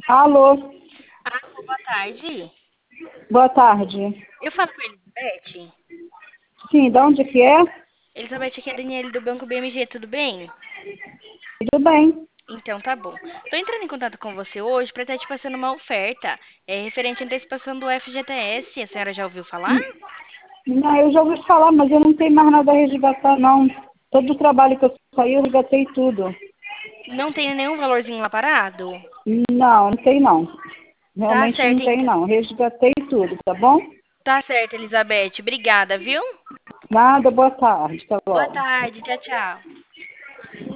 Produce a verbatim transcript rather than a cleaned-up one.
Alô, Ah, boa tarde. boa tarde. Eu falo com a Elizabeth. Sim, de onde que é? Elizabeth, aqui é a Daniele do Banco B M G, tudo bem? Tudo bem. Então tá bom. Tô entrando em contato com você hoje para estar te passando uma oferta é, referente à antecipação do F G T S. A senhora já ouviu falar? Não, eu já ouvi falar, mas eu não tenho mais nada a resgatar, não. Todo o trabalho que eu saí, eu resgatei tudo. Não tem nenhum valorzinho lá parado? Não, não tem não. Tá Realmente não certo, tem então. não. Resgatei tudo, tá bom? Tá certo, Elizabeth. Obrigada, viu? Nada, boa tarde, tá Boa bom. tarde. Tchau, tchau.